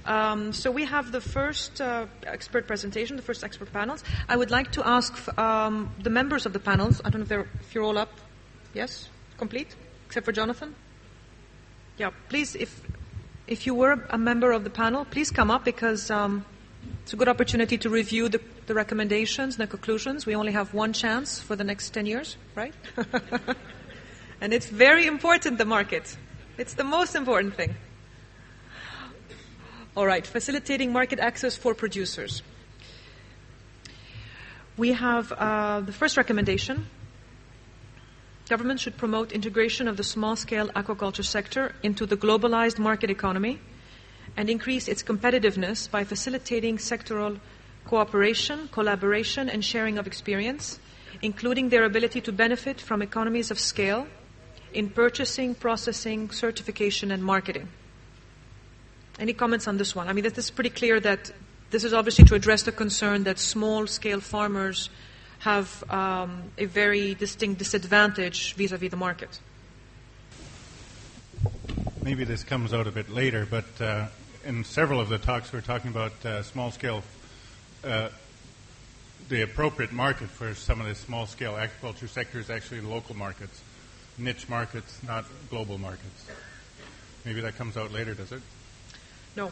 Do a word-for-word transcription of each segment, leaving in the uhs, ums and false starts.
Um, so we have the first uh, expert presentation, the first expert panels. I would like to ask um, the members of the panels, I don't know if, they're, if you're all up. Yes? Complete? Except for Jonathan? Yeah, please, if if you were a member of the panel, please come up because um, it's a good opportunity to review the, the recommendations and the conclusions. We only have one chance for the next ten years, right? And it's very important, the market. It's the most important thing. All right, facilitating market access for producers. We have uh, the first recommendation. Government should promote integration of the small-scale aquaculture sector into the globalized market economy and increase its competitiveness by facilitating sectoral cooperation, collaboration, and sharing of experience, including their ability to benefit from economies of scale in purchasing, processing, certification, and marketing. Any comments on this one? I mean, this is pretty clear that this is obviously to address the concern that small-scale farmers have um, a very distinct disadvantage vis-a-vis the market. Maybe this comes out a bit later, but uh, in several of the talks we're talking about uh, small-scale, uh, the appropriate market for some of the small-scale aquaculture sector is actually local markets, niche markets, not global markets. Maybe that comes out later, does it? No.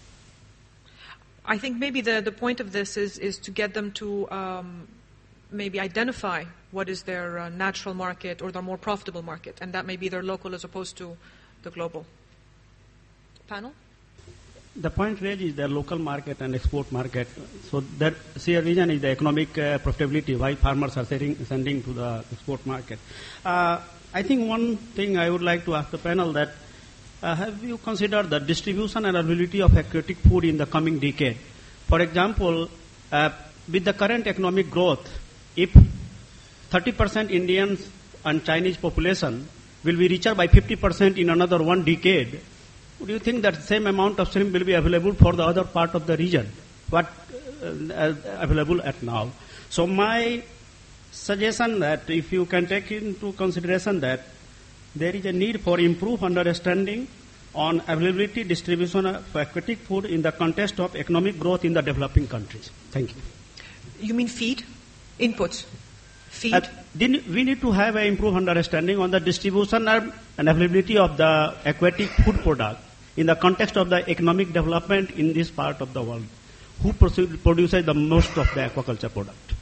I think maybe the, the point of this is, is to get them to um, maybe identify what is their uh, natural market or their more profitable market, and that may be their local as opposed to the global. Panel? The point really is the local market and export market. So that sheer reason is the economic uh, profitability, why farmers are sending, sending to the export market. Uh, I think one thing I would like to ask the panel that Uh, have you considered the distribution and availability of aquatic food in the coming decade? For example, uh, with the current economic growth, if thirty percent Indians and Chinese population will be richer by fifty percent in another one decade, would you think that same amount of shrimp will be available for the other part of the region, what uh, available at now? So my suggestion that if you can take into consideration that there is a need for improved understanding on availability, distribution of aquatic food in the context of economic growth in the developing countries. Thank you. You mean feed? Inputs? Feed? Uh, we need to have an improved understanding on the distribution and availability of the aquatic food product in the context of the economic development in this part of the world. Who produces the most of the aquaculture product?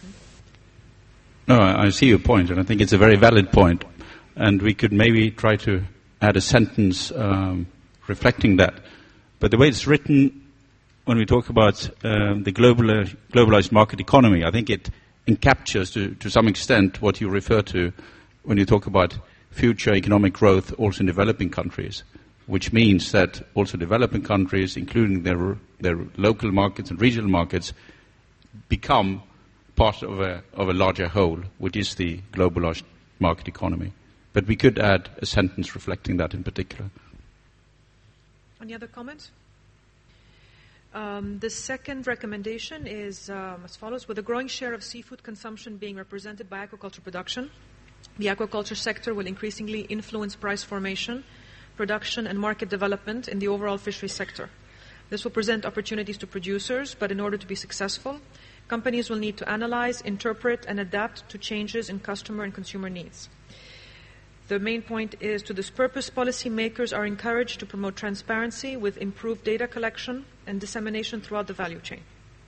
No, I see your point, and I think it's a very valid point. And we could maybe try to add a sentence um, reflecting that. But the way it's written, when we talk about um, the global, uh, globalized market economy, I think it encaptures to, to some extent what you refer to when you talk about future economic growth also in developing countries, which means that also developing countries, including their, their local markets and regional markets, become part of a, of a larger whole, which is the globalized market economy. But we could add a sentence reflecting that in particular. Any other comments? Um, the second recommendation is um, as follows. With a growing share of seafood consumption being represented by aquaculture production, the aquaculture sector will increasingly influence price formation, production, and market development in the overall fishery sector. This will present opportunities to producers, but in order to be successful, companies will need to analyze, interpret, and adapt to changes in customer and consumer needs. The main point is, to this purpose, policymakers are encouraged to promote transparency with improved data collection and dissemination throughout the value chain.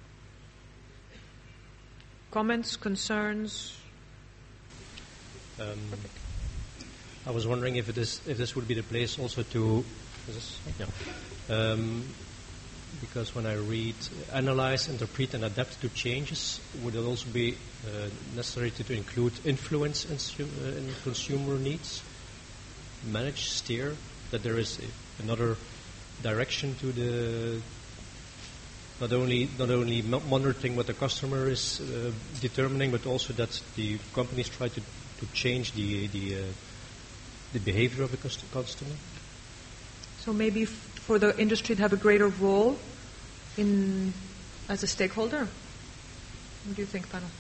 Comments, concerns? Um, I was wondering if, it is, if this would be the place also to... Is this, yeah. um, because when I read, analyze, interpret, and adapt to changes, would it also be uh, necessary to, to include influence in, uh, in consumer needs, manage, steer, that there is a, another direction to the, not only not only monitoring what the customer is uh, determining, but also that the companies try to, to change the the, uh, the behavior of the customer? So maybe f- for the industry to have a greater role in as a stakeholder? What do you think, panel?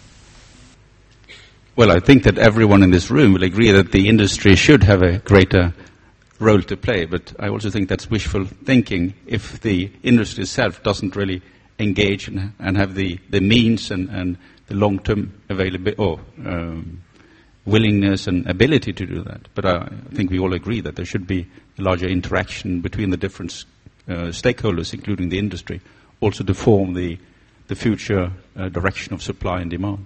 Well, I think that everyone in this room will agree that the industry should have a greater role to play, but I also think that's wishful thinking if the industry itself doesn't really engage and, and have the, the means and, and the long-term availability or um, willingness and ability to do that. But I think we all agree that there should be a larger interaction between the different uh, stakeholders, including the industry, also to form the, the future uh, direction of supply and demand.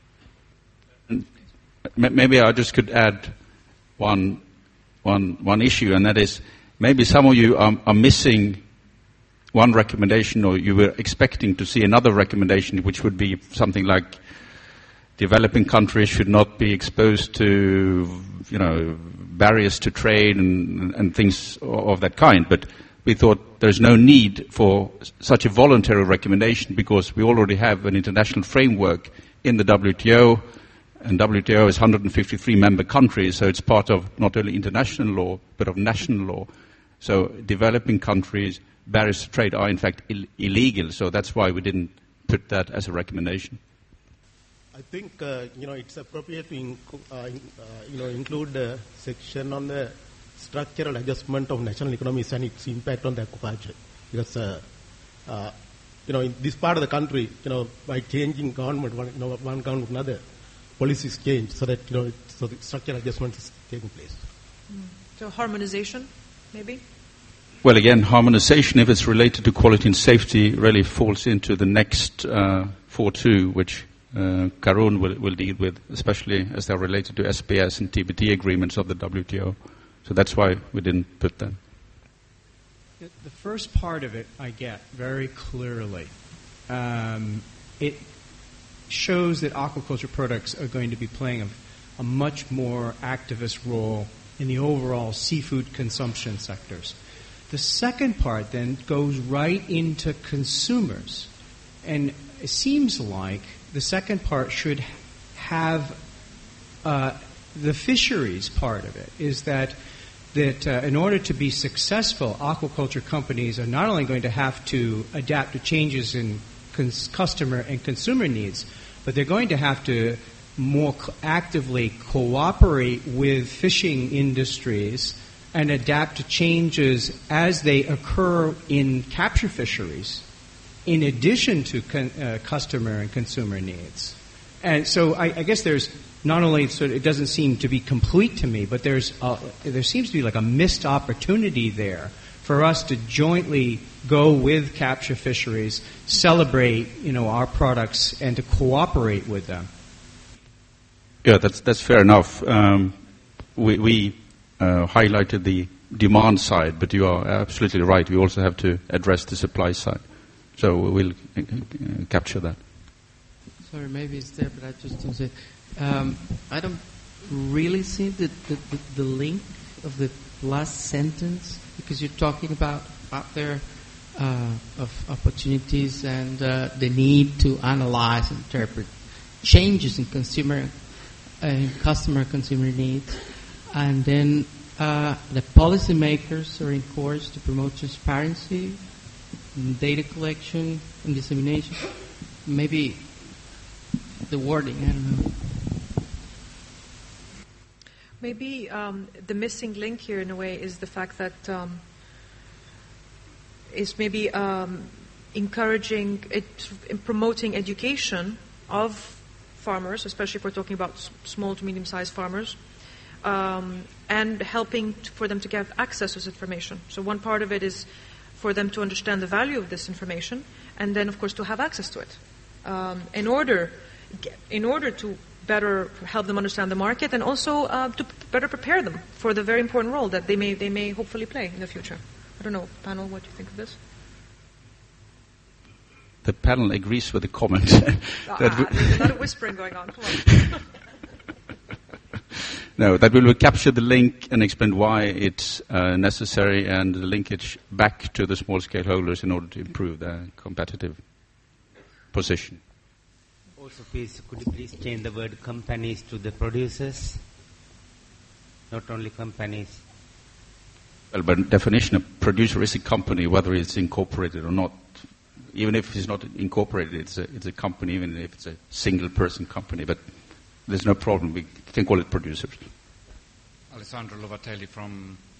And maybe I just could add one, one, one issue, and that is maybe some of you are, are missing one recommendation, or you were expecting to see another recommendation, which would be something like developing countries should not be exposed to, you know, barriers to trade and, and things of that kind. But we thought there's no need for such a voluntary recommendation because we already have an international framework in the W T O, and W T O is one hundred fifty-three member countries, so it's part of not only international law, but of national law. So developing countries, barriers to trade are in fact Ill- illegal, so that's why we didn't put that as a recommendation. I think uh, you know it's appropriate to inc- uh, in, uh, you know include a section on the structural adjustment of national economies and its impact on the aquaculture, because uh, uh, you know in this part of the country, you know by changing government, one, you know, one government another, policies change so that you know it, so the structural adjustment is taking place. Mm. So harmonization, maybe. Well, again, harmonization, if it's related to quality and safety, really falls into the next uh, four two, which uh, Karun will, will deal with, especially as they're related to S P S and T B T agreements of the W T O. So that's why we didn't put them. The, the first part of it I get very clearly. Um, it shows that aquaculture products are going to be playing a, a much more activist role in the overall seafood consumption sectors. The second part then goes right into consumers. And it seems like the second part should have uh, the fisheries part of it, is that that uh, in order to be successful, aquaculture companies are not only going to have to adapt to changes in cons- customer and consumer needs, but they're going to have to more co- actively cooperate with fishing industries and adapt to changes as they occur in capture fisheries, in addition to con- uh, customer and consumer needs. And so I, I guess there's not only sort of, it doesn't seem to be complete to me, but there's a, there seems to be like a missed opportunity there for us to jointly go with capture fisheries, celebrate, you know, our products, and to cooperate with them. Yeah, that's that's fair enough. Um, we. we Uh, highlighted the demand side, but you are absolutely right. We also have to address the supply side. So we will uh, uh, capture that. Sorry, maybe it's there, but I just don't see it. Um, I don't really see the, the, the, the link of the last sentence, because you're talking about out there uh, of opportunities and uh, the need to analyze and interpret changes in consumer and uh, customer consumer needs. And then uh, the policymakers are encouraged to promote transparency, data collection, and dissemination. Maybe the wording, I don't know. Maybe um, the missing link here, in a way, is the fact that um, is maybe um, encouraging, it, promoting education of farmers, especially if we're talking about s- small to medium-sized farmers. Um, and helping t- for them to get access to this information. So one part of it is for them to understand the value of this information, and then, of course, to have access to it. Um, in order, in order to better help them understand the market, and also uh, to p- better prepare them for the very important role that they may they may hopefully play in the future. I don't know, panel, what do you think of this? The panel agrees with the comment. ah, that we there's a lot of whispering going on. Come on. No, that we will capture the link and explain why it's uh, necessary and the linkage back to the small-scale holders in order to improve their competitive position. Also, please, could you please change the word companies to the producers? Not only companies. Well, by definition, a producer is a company, whether it's incorporated or not. Even if it's not incorporated, it's a, it's a company, even if it's a single-person company. But there's no problem. We can call it producers. Alessandro Lovatelli from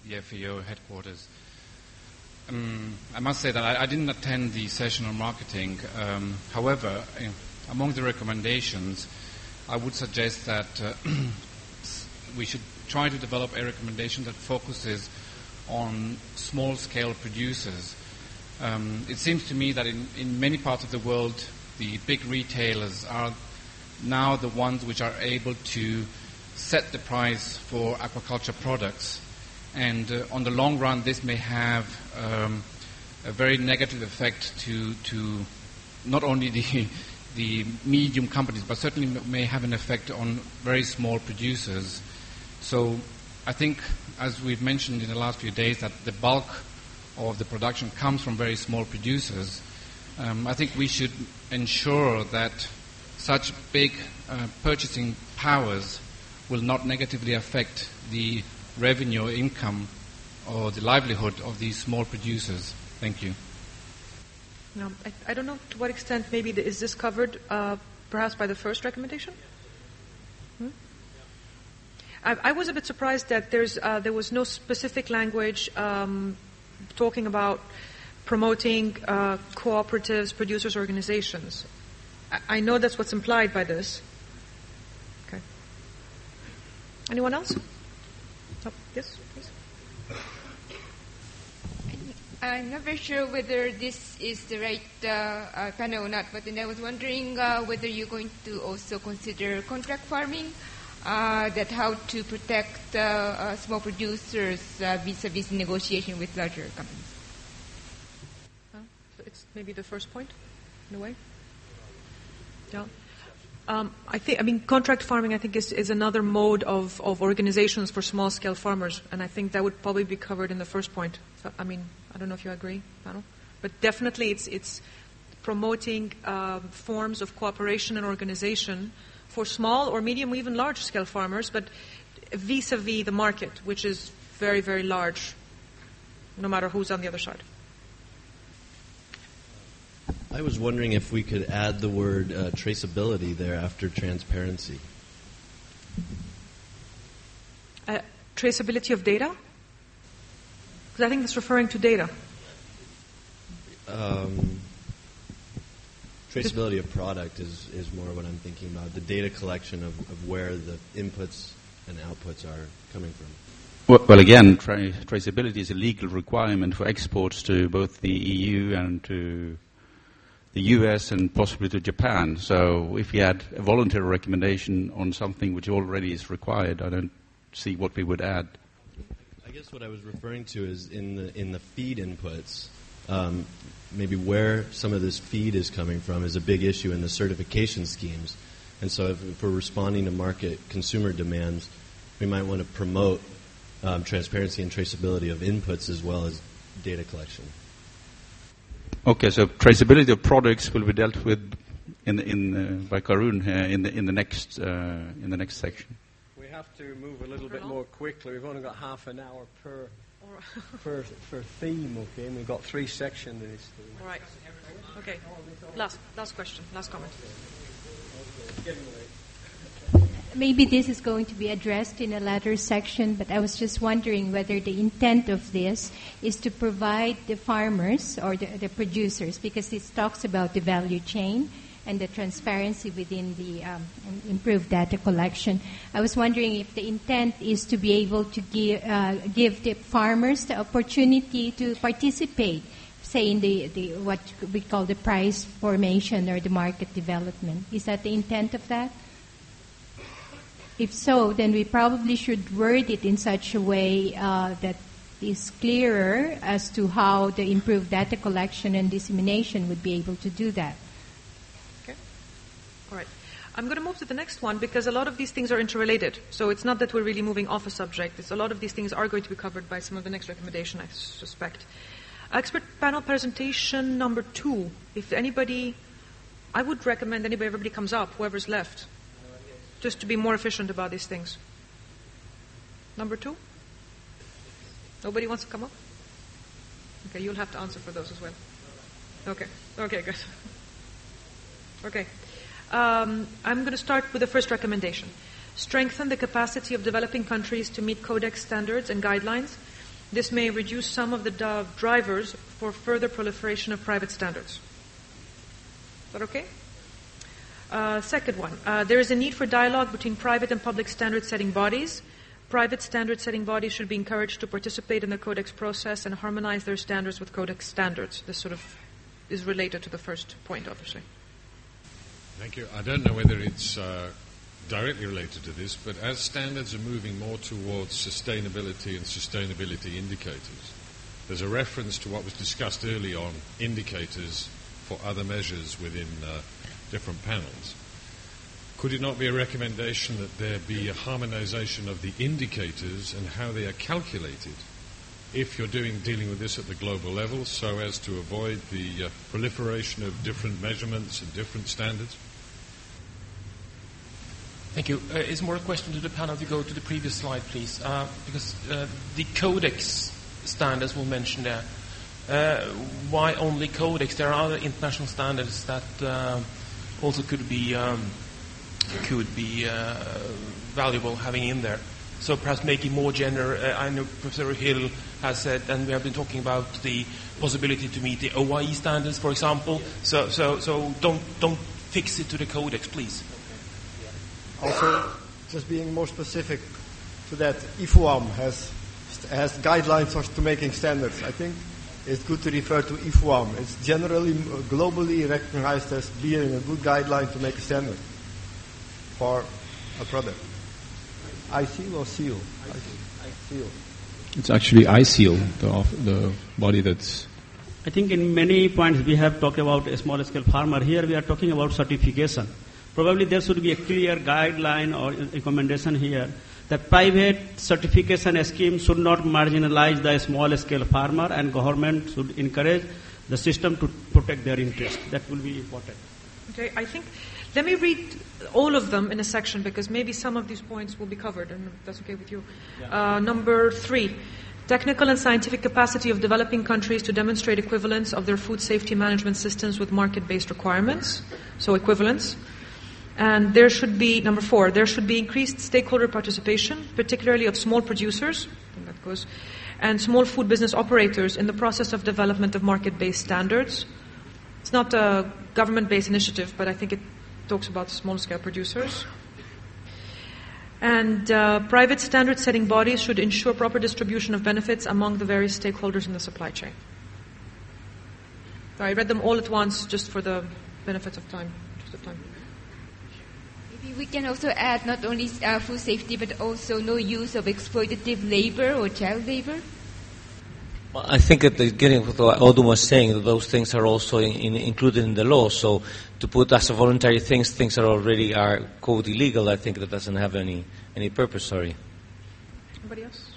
the F A O headquarters. Um, I must say that I, I didn't attend the session on marketing. Um, however, in, among the recommendations, I would suggest that uh, we should try to develop a recommendation that focuses on small-scale producers. Um, it seems to me that in, in many parts of the world, the big retailers are now the ones which are able to set the price for aquaculture products. And uh, on the long run, this may have um, a very negative effect to, to not only the, the medium companies, but certainly may have an effect on very small producers. So I think, as we've mentioned in the last few days, that the bulk of the production comes from very small producers. Um, I think we should ensure that such big uh, purchasing powers will not negatively affect the revenue or income or the livelihood of these small producers. Thank you. Now, I, I don't know to what extent maybe the, is this covered uh, perhaps by the first recommendation? Hmm? I, I was a bit surprised that there's uh, there was no specific language um, talking about promoting uh, cooperatives, producers' organizations. I, I know that's what's implied by this. Okay. Anyone else? Oh, yes, please. I'm not very sure whether this is the right uh, uh, panel or not, but then I was wondering uh, whether you're going to also consider contract farming, uh, that how to protect uh, uh, small producers uh, vis-a-vis negotiation with larger companies. Uh, it's maybe the first point, in a way. Yeah. Um, I think, I mean, contract farming, I think, is, is another mode of, of organizations for small-scale farmers, and I think that would probably be covered in the first point. So, I mean, I don't know if you agree, panel, but definitely it's it's promoting um, forms of cooperation and organization for small or medium or even large-scale farmers, but vis-a-vis the market, which is very, very large, no matter who's on the other side. I was wondering if we could add the word uh, traceability there after transparency. Uh, traceability of data? Because I think that's referring to data. Um, traceability of product is, is more what I'm thinking about, the data collection of, of where the inputs and outputs are coming from. Well, well again, tra- traceability is a legal requirement for exports to both the E U and to the U S and possibly to Japan. So if you had a voluntary recommendation on something which already is required, I don't see what we would add. I guess what I was referring to is in the in the feed inputs, um, maybe where some of this feed is coming from is a big issue in the certification schemes. And so if, if we're responding to market consumer demands, we might want to promote um, transparency and traceability of inputs as well as data collection. Okay, so traceability of products will be dealt with in in uh, by Karun here in the in the next uh, in the next section. We have to move a little bit more quickly. We've only got half an hour per per per theme. Okay, and we've got three sections in this theme. All right. Okay. Last last question. Last comment. Maybe this is going to be addressed in a later section, but I was just wondering whether the intent of this is to provide the farmers or the, the producers, because this talks about the value chain and the transparency within the um, improved data collection. I was wondering if the intent is to be able to give, uh, give the farmers the opportunity to participate, say in the, the what we call the price formation or the market development. Is that the intent of that? If so, then we probably should word it in such a way uh, that is clearer as to how the improved data collection and dissemination would be able to do that. Okay. All right. I'm going to move to the next one because a lot of these things are interrelated. So it's not that we're really moving off a subject. It's a lot of these things are going to be covered by some of the next recommendation, I suspect. Expert panel presentation number two. If anybody, I would recommend anybody, everybody comes up, whoever's left, just to be more efficient about these things. Number two? Nobody wants to come up? Okay, you'll have to answer for those as well. Okay, okay, good. Okay. Um, I'm going to start with the first recommendation. Strengthen the capacity of developing countries to meet Codex standards and guidelines This may reduce some of the d- drivers for further proliferation of private standards. Is that okay? Uh, second one, uh, there is a need for dialogue between private and public standard-setting bodies. Private standard-setting bodies should be encouraged to participate in the Codex process and harmonize their standards with Codex standards. This sort of is related to the first point, obviously. Thank you. I don't know whether it's uh, directly related to this, but as standards are moving more towards sustainability and sustainability indicators, there's a reference to what was discussed early on, indicators for other measures within uh, different panels. Could it not be a recommendation that there be a harmonization of the indicators and how they are calculated if you're doing dealing with this at the global level, so as to avoid the uh, proliferation of different measurements and different standards? Thank you. Uh, it's more a question to the panel to go to the previous slide, please, uh, because uh, the Codex standards were mentioned there. Uh, why only Codex? There are other international standards that uh, also could be um, could be uh, valuable having in there. So perhaps making more general. Uh, I know Professor Hill has said, and we have been talking about the possibility to meet the O I E standards, for example. So, so, so don't don't fix it to the Codex, please. Also, just being more specific to that, I F O A M has has guidelines to making standards. I think it's good to refer to I F O A M. It's generally globally recognized as being a good guideline to make a standard for a product. I seal or seal? I seal. It's actually I seal, the, the body that's... I think in many points we have talked about a small scale farmer. Here we are talking about certification. Probably there should be a clear guideline or recommendation here that private certification scheme should not marginalize the small scale farmer, and government should encourage the system to protect their interest. That will be important. Okay, I think, let me read all of them in a section because maybe some of these points will be covered, and if that's okay with you. Yeah. Uh, number three, technical and scientific capacity of developing countries to demonstrate equivalence of their food safety management systems with market-based requirements. So equivalence. And there should be, number four, there should be increased stakeholder participation, particularly of small producers, I think that goes, and small food business operators in the process of development of market-based standards. It's not a government-based initiative, but I think it talks about small-scale producers. And uh, private standard-setting bodies should ensure proper distribution of benefits among the various stakeholders in the supply chain. So I read them all at once just for the benefits of time. Just of time. We can also add not only uh, food safety, but also no use of exploitative labor or child labor. Well, I think at the beginning of what Odum was saying, that those things are also in, in, included in the law. So to put as a voluntary things, things that already are code illegal, I think that doesn't have any, any purpose. Sorry. Anybody else?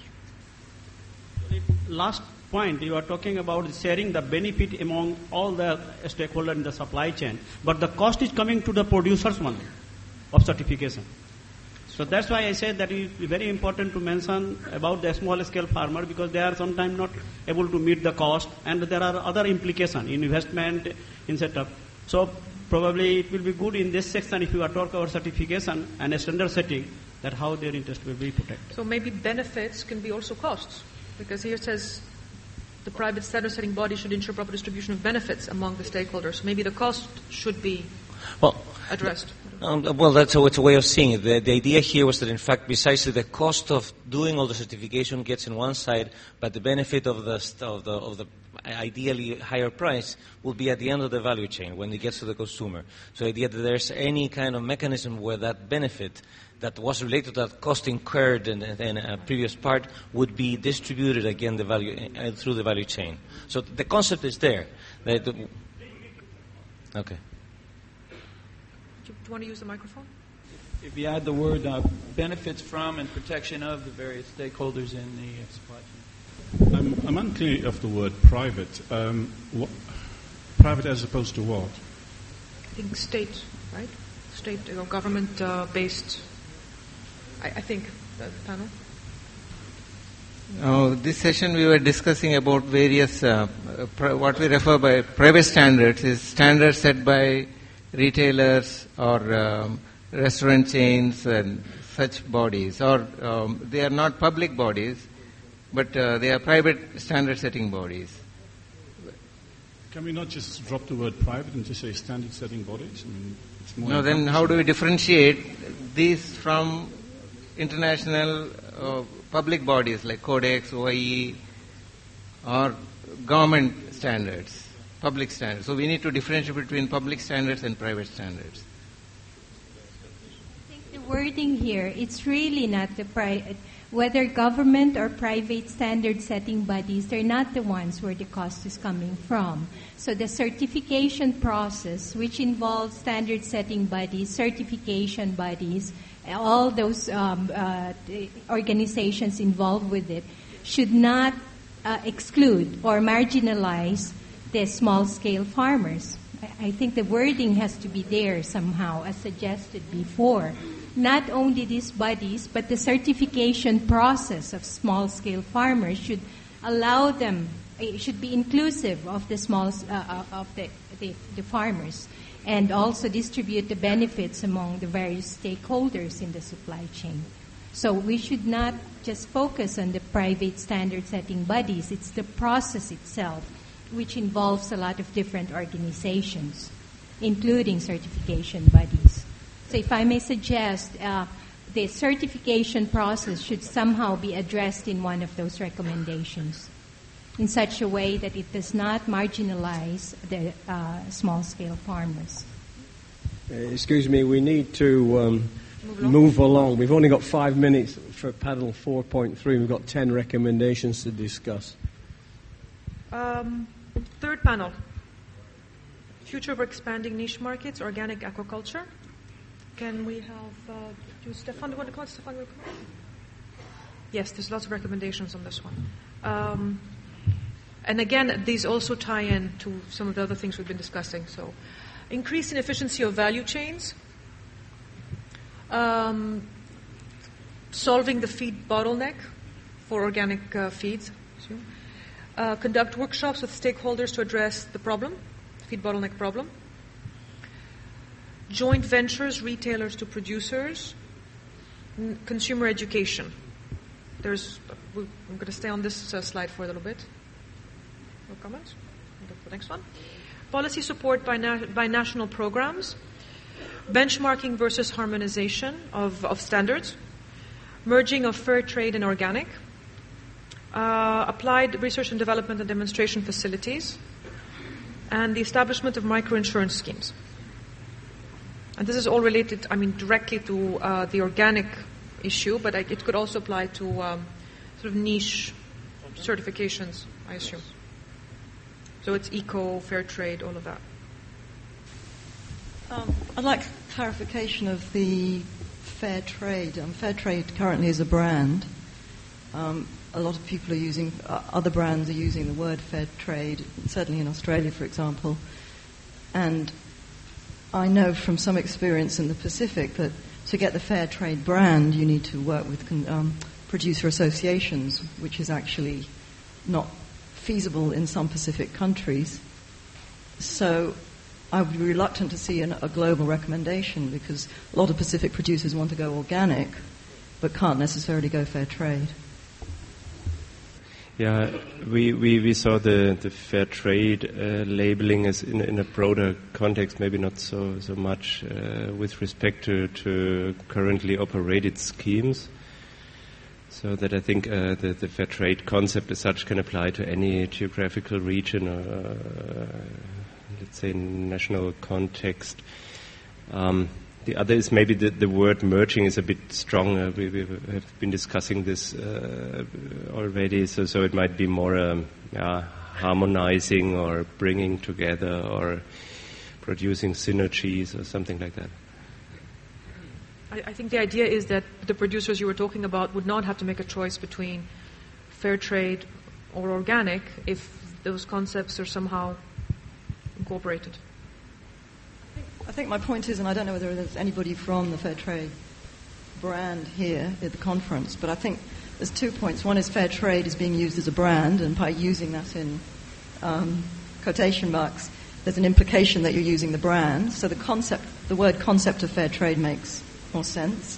Last point, you are talking about sharing the benefit among all the stakeholders in the supply chain, but the cost is coming to the producers only of certification. So that's why I said that it is very important to mention about the small scale farmer, because they are sometimes not able to meet the cost, and there are other implications in investment, in setup. So probably it will be good in this section if you are talking about certification and a standard setting, that how their interest will be protected. So maybe benefits can be also costs, because here it says the private standard setting body should ensure proper distribution of benefits among the stakeholders. Maybe the cost should be well, addressed. Um, well, that's a, it's a way of seeing it. The, the idea here was that, in fact, precisely the cost of doing all the certification gets in one side, but the benefit of the of the of the ideally higher price will be at the end of the value chain when it gets to the consumer. So the idea that there's any kind of mechanism where that benefit that was related to that cost incurred in, in a previous part would be distributed again the value uh, through the value chain. So the concept is there. The, the, okay. Do you want to use the microphone? If you add the word uh, benefits from and protection of the various stakeholders in the uh, supply chain. I'm, I'm unclear of the word private. Um, wh- private as opposed to what? I think state, right? State or government-based, uh, I, I think, the panel. Uh, this session we were discussing about various, uh, pri- what we refer by private standards is standards set by retailers or um, restaurant chains and such bodies, or um, they are not public bodies, but uh, they are private standard-setting bodies. Can we not just drop the word private and just say standard-setting bodies? I mean, it's more no, then how do we differentiate these from international uh, public bodies like Codex, O I E, or government standards, public standards? So we need to differentiate between public standards and private standards. I think the wording here, it's really not the pri- whether government or private standard setting bodies, they're not the ones where the cost is coming from. So the certification process, which involves standard setting bodies, certification bodies, all those um, uh, organizations involved with it, should not uh, exclude or marginalize the small-scale farmers. I, I think the wording has to be there somehow, as suggested before. Not only these bodies, but the certification process of small-scale farmers should allow them, it should be inclusive of the small, uh, of the, the, the farmers, and also distribute the benefits among the various stakeholders in the supply chain. So we should not just focus on the private standard-setting bodies. It's the process itself, which involves a lot of different organizations, including certification bodies. So if I may suggest, uh, the certification process should somehow be addressed in one of those recommendations in such a way that it does not marginalize the uh, small-scale farmers. Uh, excuse me, we need to um, move, along. move along. We've only got five minutes for panel four point three. We've got ten recommendations to discuss. Um, third panel, future of expanding niche markets, organic aquaculture. Can we have, uh, do Stefan, do you want to come on? Stefan, will come on? Yes, there's lots of recommendations on this one. Um, and again, these also tie in to some of the other things we've been discussing. So, increase in efficiency of value chains, um, solving the feed bottleneck for organic uh, feeds, uh, conduct workshops with stakeholders to address the problem, feed bottleneck problem, joint ventures, retailers to producers, n- consumer education. There's, I'm going to stay on this uh, slide for a little bit. No comments? The next one. Policy support by, na- by national programs, benchmarking versus harmonization of, of standards, merging of fair trade and organic, uh, applied research and development and demonstration facilities, and the establishment of microinsurance schemes. And this is all related, I mean, directly to uh, the organic issue, but I, it could also apply to um, sort of niche certifications, I assume. So it's eco, fair trade, all of that. Um, I'd like clarification of the fair trade. Um, fair trade currently is a brand. Um, a lot of people are using, uh, other brands are using the word fair trade, certainly in Australia, for example. And I know from some experience in the Pacific that to get the fair trade brand, you need to work with con- um, producer associations, which is actually not feasible in some Pacific countries. So I would be reluctant to see an, a global recommendation because a lot of Pacific producers want to go organic but can't necessarily go fair trade. Yeah, we, we, we saw the, the fair trade uh, labeling as in, in a broader context, maybe not so so much uh, with respect to, to currently operated schemes. So that I think uh, the, the fair trade concept as such can apply to any geographical region or, uh, let's say, national context. Um, The other is maybe the, the word merging is a bit stronger. We, we have been discussing this uh, already, so, so it might be more um, yeah, harmonizing or bringing together or producing synergies or something like that. I, I think the idea is that the producers you were talking about would not have to make a choice between fair trade or organic if those concepts are somehow incorporated. I think my point is, and I don't know whether there's anybody from the fair trade brand here at the conference, but I think there's two points. One is fair trade is being used as a brand, and by using that in um, quotation marks, there's an implication that you're using the brand. So the concept, the word concept of fair trade makes more sense.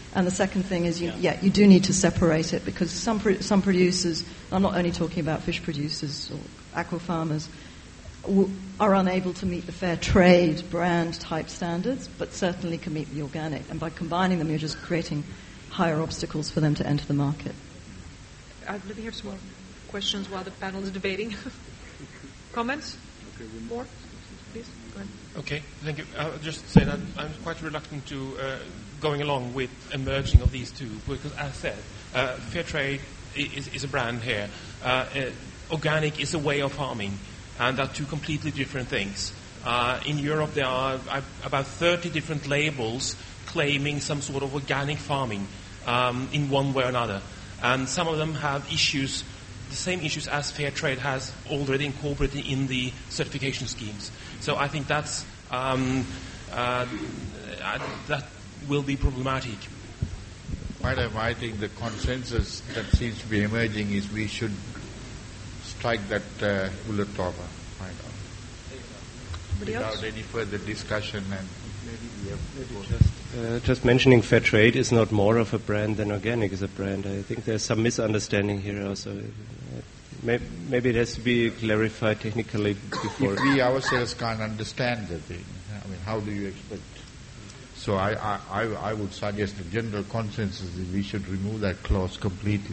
And the second thing is, you, yeah, you do need to separate it because some pro- some producers, I'm not only talking about fish producers or aqua farmers, w- are unable to meet the fair trade brand type standards, but certainly can meet the organic. And by combining them, you're just creating higher obstacles for them to enter the market. Uh, let me have some more questions while the panel is debating. Comments? More? Please, go ahead. Okay, thank you. I'll just say that I'm quite reluctant to uh, going along with a merging of these two because, as I said, uh, fair trade is, is a brand here. Uh, uh, organic is a way of farming, and they're two completely different things. Uh, in Europe, there are uh, about thirty different labels claiming some sort of organic farming um, in one way or another, and some of them have issues, the same issues as fair trade has already incorporated in the certification schemes. So I think that's um, uh, that will be problematic. Madam, I think the consensus that seems to be emerging is we should strike that uh, bullet over right on. Without any further discussion and maybe we have maybe just, uh, just mentioning fair trade is not more of a brand than organic is a brand. I think there's some misunderstanding here also. Uh, Maybe it has to be clarified technically before. If we ourselves can't understand the thing, I mean, how do you expect? So I, I, I, I would suggest the general consensus is we should remove that clause completely.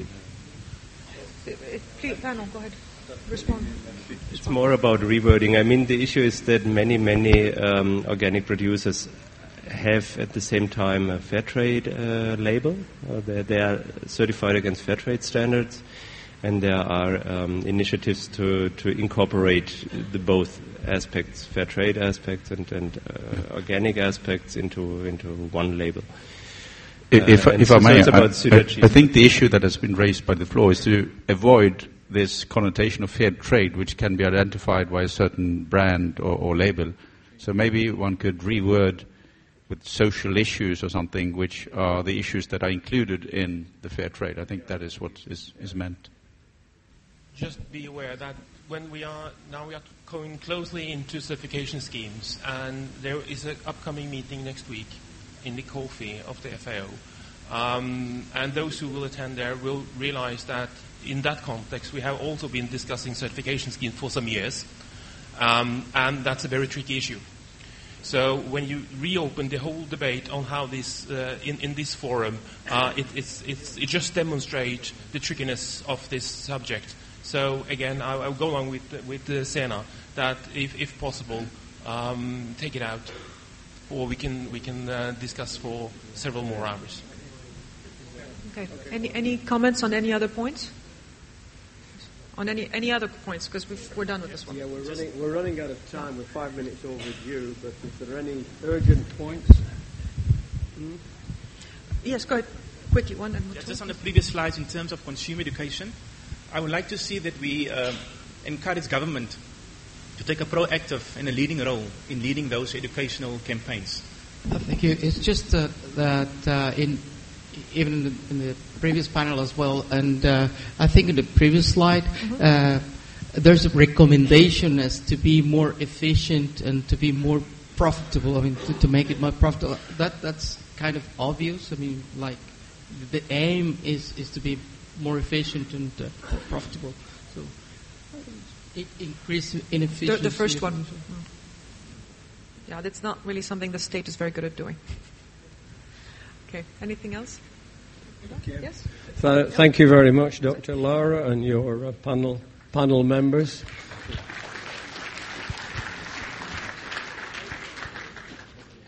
Please, panel, go ahead. Respond. It's more about rewording. I mean, the issue is that many, many um, organic producers have at the same time a fair trade uh, label. Uh, they, they are certified against fair trade standards. And there are um, initiatives to, to incorporate the both aspects, fair trade aspects and, and uh, organic aspects into into one label. If, uh, if so I may, so I, I, I think the issue that has been raised by the floor is to avoid this connotation of fair trade, which can be identified by a certain brand or, or label. So maybe one could reword with social issues or something, which are the issues that are included in the fair trade. I think that is what is, is meant. Just be aware that when we are now we are going closely into certification schemes, and there is an upcoming meeting next week in the COFI of the F A O, um, and those who will attend there will realize that in that context we have also been discussing certification schemes for some years, um, and that's a very tricky issue. So when you reopen the whole debate on how this uh, in, in this forum, uh, it, it's, it's, it just demonstrates the trickiness of this subject. So again, I, I'll go along with with uh, Sena that if, if possible, um, take it out, or we can we can uh, discuss for several more hours. Okay. Any any comments on any other points? On any any other points? Because we're done with this one. Yeah, we're running we're running out of time. We're five minutes overdue. But is there any urgent points? Mm-hmm. Yes, go ahead. Quickly, one and yeah, just on the previous slides, in terms of consumer education, I would like to see that we uh, encourage government to take a proactive and a leading role in leading those educational campaigns. Uh, thank you. It's just uh, that uh, in even in the, in the previous panel as well, and uh, I think in the previous slide, mm-hmm. uh, there's a recommendation as to be more efficient and to be more profitable. I mean, to, to make it more profitable. That that's kind of obvious. I mean, like the aim is is to be more efficient and uh, profitable. So it increases inefficiency. The, the first one. Yeah, that's not really something the state is very good at doing. Okay, anything else? Okay. Yes? Th- thank you very much, Doctor Lara, and your uh, panel panel members.